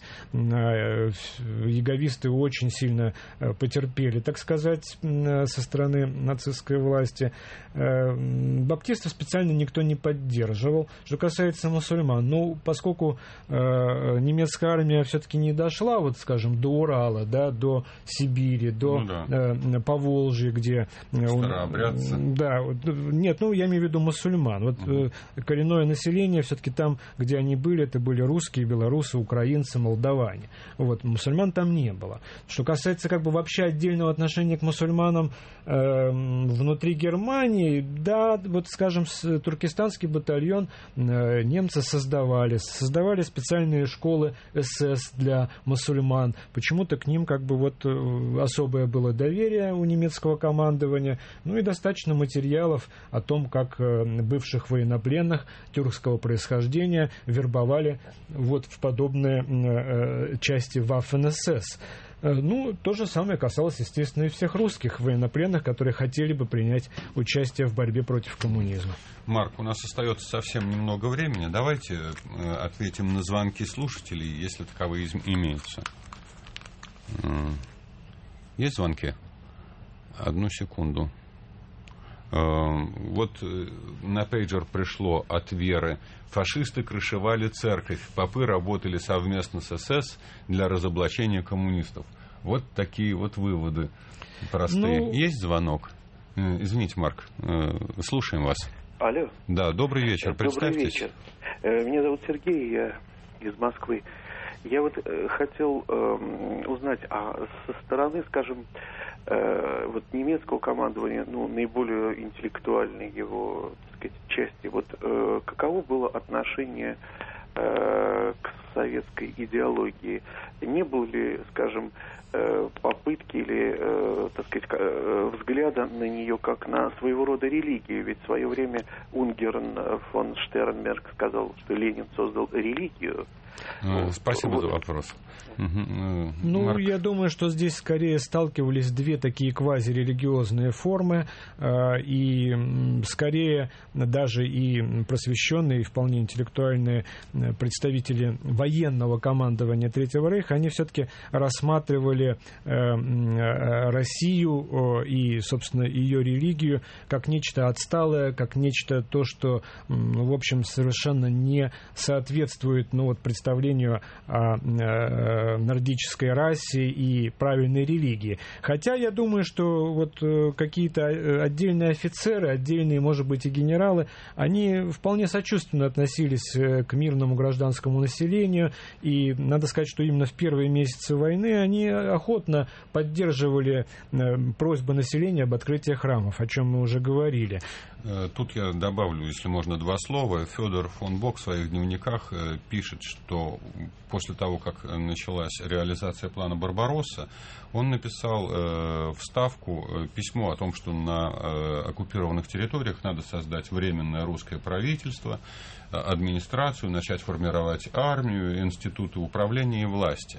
Яговисты очень сильно потерпели, так сказать, со стороны нацистской власти. Баптистов специально никто не поддерживал. Что касается мусульман, ну, поскольку немецкая армия все-таки не дошла, вот, скажем, до Урала, да, до Сибири, до ну, да. Поволжья, где... Старообрядцы. Да, нет, ну, я имею в виду мусульман. Вот угу. коренное население все-таки там, где они были, это были русские, белорусы, украинцы, молдаване. Вот, мусульман там не было. Что касается как бы вообще отдельного отношения к мусульманам э, внутри Германии, да, вот, скажем, туркестанский батальон э, немцы создавали, создавали специальные школы СС для мусульман. Почему-то к ним как бы вот особое было доверие у немецкого командования. Ну и достаточно материалов о том, как бывших военнопленных тюркского происхождения вербовали вот в подобные части Waffen-эс эс. Ну, то же самое касалось, естественно, и всех русских военнопленных, которые хотели бы принять участие в борьбе против коммунизма. Марк, у нас остается совсем немного времени. Давайте ответим на звонки слушателей, если таковые имеются. Есть звонки? Одну секунду. Вот на пейджер пришло от Веры. Фашисты крышевали церковь, попы работали совместно с СС для разоблачения коммунистов. Вот такие вот выводы простые. Ну... Есть звонок? Извините, Марк, слушаем вас. Алло. Да, добрый вечер, представьтесь. Добрый вечер. Меня зовут Сергей, я из Москвы. Я вот хотел узнать, а со стороны, скажем, вот немецкого командования, ну, наиболее интеллектуальной его, так сказать, части, вот каково было отношение к советской идеологии? Не было ли, скажем, попытки или, так сказать, взгляда на нее как на своего рода религию? Ведь в свое время Унгерн фон Штернберг сказал, что Ленин создал религию. Спасибо за вопрос. Ну, Марк. Я думаю, что здесь скорее сталкивались две такие квазирелигиозные формы, и скорее даже и просвещенные, и вполне интеллектуальные представители военного командования Третьего Рейха, они все-таки рассматривали Россию и, собственно, ее религию как нечто отсталое, как нечто то, что, в общем, совершенно не соответствует, ну, вот, представлению о нордической расе и правильной религии. Хотя я думаю, что вот какие-то отдельные офицеры, отдельные, может быть, и генералы, они вполне сочувственно относились к мирному гражданскому населению, и надо сказать, что именно в первые месяцы войны они охотно поддерживали просьбы населения об открытии храмов, о чем мы уже говорили. Тут я добавлю, если можно, два слова. Федор фон Бок в своих дневниках пишет, что после того, как началась реализация плана «Барбаросса», он написал э, вставку, э, письмо о том, что на э, оккупированных территориях надо создать временное русское правительство, э, администрацию, начать формировать армию, институты управления и власти.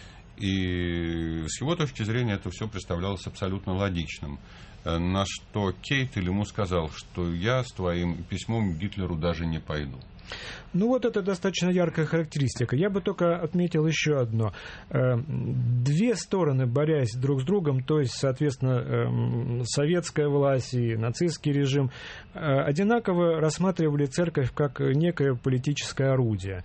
И с его точки зрения это все представлялось абсолютно логичным. Э, на что Кейтель ему сказал, что я с твоим письмом к Гитлеру даже не пойду. Ну вот это достаточно яркая характеристика. Я бы только отметил еще одно. Две стороны, борясь друг с другом, то есть, соответственно, советская власть и нацистский режим, одинаково рассматривали церковь как некое политическое орудие.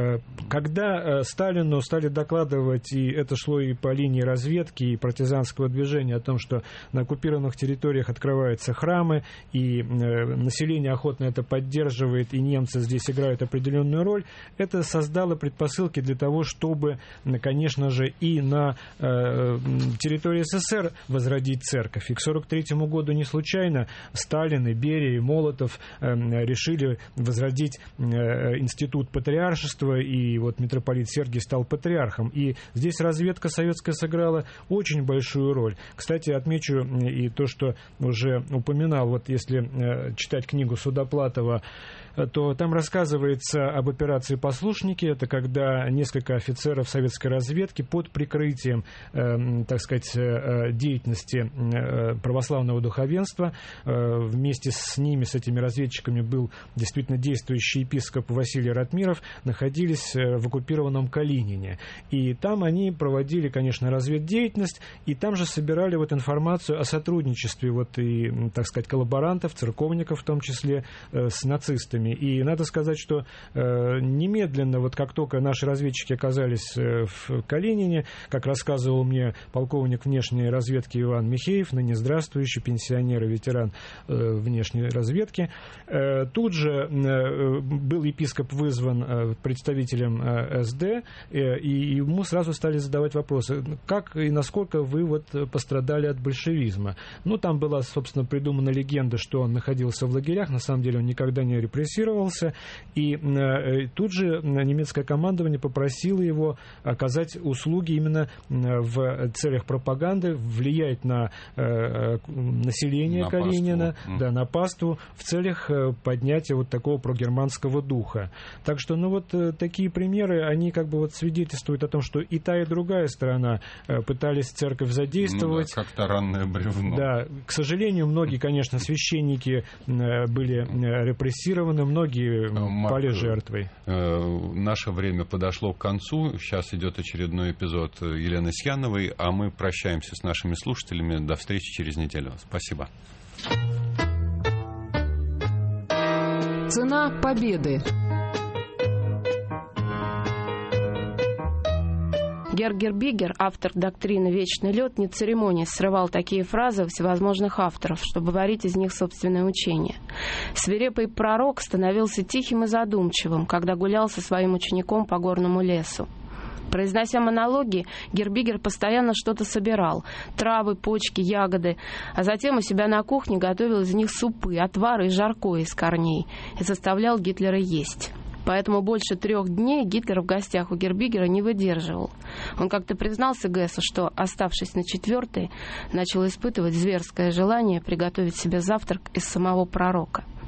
Когда Сталину стали докладывать, и это шло и по линии разведки, и партизанского движения, о том, что на оккупированных территориях открываются храмы, и население охотно это поддерживает, и немцы здесь играют определенную роль, это создало предпосылки для того, чтобы, конечно же, и на э, территории СССР возродить церковь. И к сорок третьему году не случайно Сталин и Берия и Молотов э, решили возродить э, институт патриаршества, и вот митрополит Сергий стал патриархом. И здесь разведка советская сыграла очень большую роль. Кстати, отмечу и то, что уже упоминал, вот если э, читать книгу Судоплатова, то там рассказывается об операции «Послушники». Это когда несколько офицеров советской разведки под прикрытием, э, так сказать, э, деятельности э, православного духовенства, э, вместе с ними, с этими разведчиками, был действительно действующий епископ Василий Ратмиров, находились в оккупированном Калинине. И там они проводили, конечно, разведдеятельность, и там же собирали вот информацию о сотрудничестве вот и, так сказать, коллаборантов, церковников в том числе, э, с нацистами. И надо сказать, что э, немедленно, вот как только наши разведчики оказались э, в Калинине, как рассказывал мне полковник внешней разведки Иван Михеев, ныне здравствующий пенсионер и ветеран э, внешней разведки, э, тут же э, был епископ вызван э, представителем э, эс дэ, э, и ему сразу стали задавать вопросы, как и насколько вы вот пострадали от большевизма. Ну, там была, собственно, придумана легенда, что он находился в лагерях, на самом деле он никогда не репрессировался, и э, тут же немецкое командование попросило его оказать услуги именно в целях пропаганды, влиять на э, население на Калинина, паству. Да, на паству, в целях поднятия вот такого прогерманского духа. Так что, ну вот э, такие примеры, они как бы вот свидетельствуют о том, что и та, и другая сторона э, пытались церковь задействовать. Ну да, как таранное бревно. Да, к сожалению, многие, конечно, священники э, были э, репрессированы, многие Марк, пали жертвой. Э, наше время подошло к концу. Сейчас идет очередной эпизод Елены Сьяновой, а мы прощаемся с нашими слушателями. До встречи через неделю. Спасибо. Цена победы. Гергер Бигер, автор доктрины «Вечный лед», не церемонясь срывал такие фразы у всевозможных авторов, чтобы варить из них собственное учение. Свирепый пророк становился тихим и задумчивым, когда гулял со своим учеником по горному лесу. Произнося монологи, Гербигер постоянно что-то собирал – травы, почки, ягоды, а затем у себя на кухне готовил из них супы, отвары и жаркое из корней и заставлял Гитлера есть. Поэтому больше трех дней Гитлер в гостях у Гербигера не выдерживал. Он как-то признался Гессу, что, оставшись на четвертый, начал испытывать зверское желание приготовить себе завтрак из самого пророка.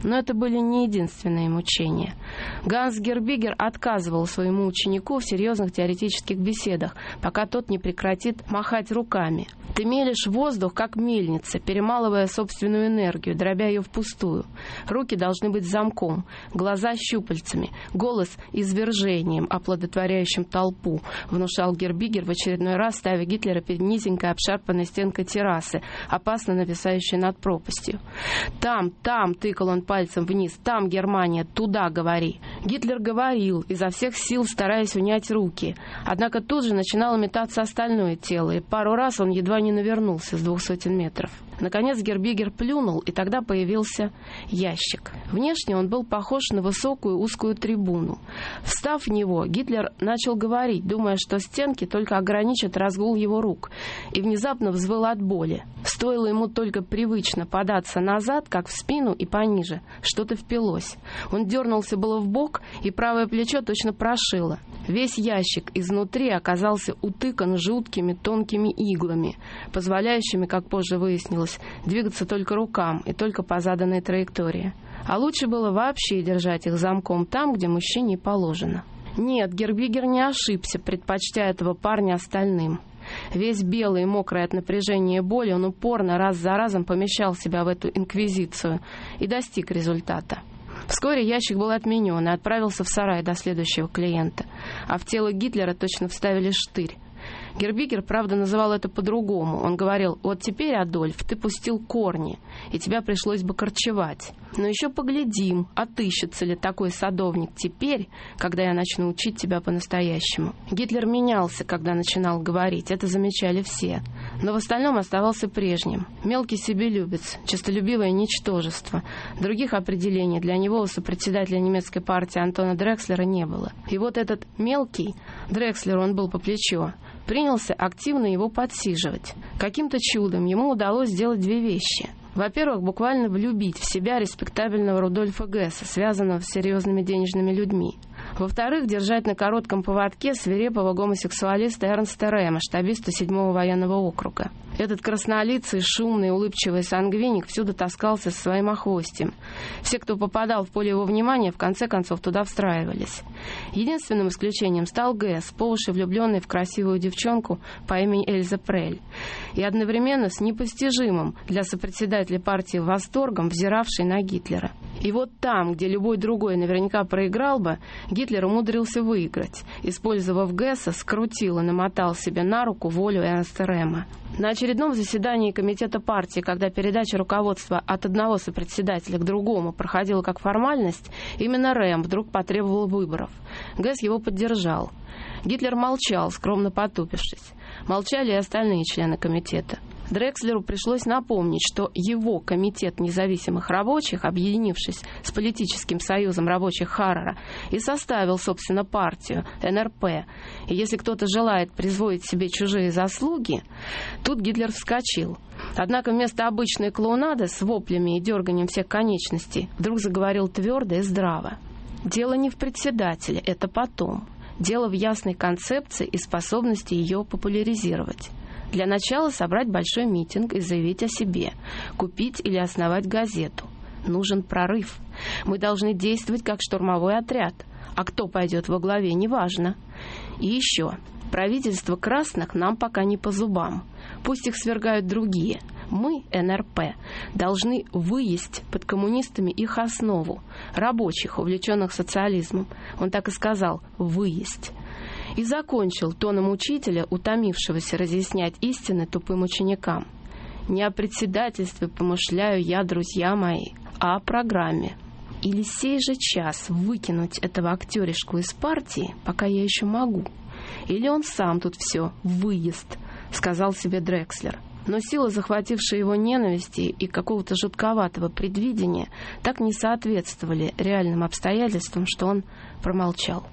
Но это были не единственные мучения. Ганс Гербигер отказывал своему ученику в серьезных теоретических беседах, пока тот не прекратит махать руками. «Ты мелешь воздух, как мельница, перемалывая собственную энергию, дробя ее впустую. Руки должны быть замком, глаза щупальцами, голос извержением, оплодотворяющим толпу», внушал Гербигер в очередной раз, ставя Гитлера перед низенькой обшарпанной стенкой террасы, опасно нависающей над пропастью. «Там, там!» — тыкал он пальцем вниз. «Там Германия, туда говори!» Гитлер говорил, изо всех сил стараясь унять руки. Однако тут же начинало метаться остальное тело, и пару раз он едва не навернулся с двух сотен метров. Наконец Гербигер плюнул, и тогда появился ящик. Внешне он был похож на высокую узкую трибуну. Встав в него, Гитлер начал говорить, думая, что стенки только ограничат разгул его рук, и внезапно взвыл от боли. Стоило ему только привычно податься назад, как в спину и пониже. Что-то впилось. Он дернулся было вбок, и правое плечо точно прошило. Весь ящик изнутри оказался утыкан жуткими тонкими иглами, позволяющими, как позже выяснилось, двигаться только рукам и только по заданной траектории. А лучше было вообще держать их замком там, где мужчине положено. Нет, Гербигер не ошибся, предпочтя этого парня остальным. Весь белый и мокрый от напряжения и боли, он упорно раз за разом помещал себя в эту инквизицию и достиг результата. Вскоре ящик был отменен и отправился в сарай до следующего клиента, а в тело Гитлера точно вставили штырь. Гербигер, правда, называл это по-другому. Он говорил: «Вот теперь, Адольф, ты пустил корни, и тебя пришлось бы корчевать. Но еще поглядим, отыщется ли такой садовник теперь, когда я начну учить тебя по-настоящему». Гитлер менялся, когда начинал говорить, это замечали все. Но в остальном оставался прежним. Мелкий себелюбец, честолюбивое ничтожество. Других определений для него у сопредседателя немецкой партии Антона Дрекслера не было. И вот этот мелкий, Дрекслеру он был по плечо, принялся активно его подсиживать. Каким-то чудом ему удалось сделать две вещи. Во-первых, буквально влюбить в себя респектабельного Рудольфа Гесса, связанного с серьезными денежными людьми. Во-вторых, держать на коротком поводке свирепого гомосексуалиста Эрнста Рема, штабиста седьмого военного округа. Этот краснолицый, шумный, улыбчивый сангвиник всюду таскался со своим охвостьем. Все, кто попадал в поле его внимания, в конце концов туда встраивались. Единственным исключением стал Гесс, по уши влюбленный в красивую девчонку по имени Эльза Прель, и одновременно с непостижимым для сопредседателя партии восторгом взиравший на Гитлера. И вот там, где любой другой наверняка проиграл бы, Гитлер умудрился выиграть. Использовав Гесса, скрутил и намотал себе на руку волю Эрнста Рема. На очередном заседании комитета партии, когда передача руководства от одного сопредседателя к другому проходила как формальность, именно Рем вдруг потребовал выборов. Гесс его поддержал. Гитлер молчал, скромно потупившись. Молчали и остальные члены комитета. Дрекслеру пришлось напомнить, что его комитет независимых рабочих, объединившись с политическим союзом рабочих Харрера, и составил, собственно, партию эн эр пэ. И если кто-то желает присвоить себе чужие заслуги, тут Гитлер вскочил. Однако вместо обычной клоунады с воплями и дерганием всех конечностей вдруг заговорил твердо и здраво. Дело не в председателе, это потом. Дело в ясной концепции и способности ее популяризировать. Для начала собрать большой митинг и заявить о себе, купить или основать газету. Нужен прорыв. Мы должны действовать как штурмовой отряд. А кто пойдет во главе, неважно. И еще. Правительство красных нам пока не по зубам. Пусть их свергают другие. Мы, эн эр пэ, должны выесть под коммунистами их основу, рабочих, увлеченных социализмом. Он так и сказал «выесть». И закончил тоном учителя, утомившегося разъяснять истины тупым ученикам. Не о председательстве помышляю я, друзья мои, а о программе. Или сей же час выкинуть этого актеришку из партии, пока я еще могу. Или он сам тут все выест, сказал себе Дрекслер. Но сила, захватившая его ненависти и какого-то жутковатого предвидения, так не соответствовали реальным обстоятельствам, что он промолчал.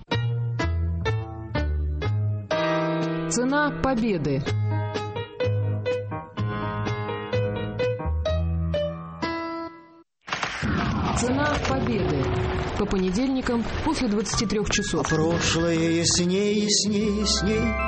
Цена победы. Цена победы. По понедельникам после двадцати трёх часов. Прошлое ясней, ясней, ясней.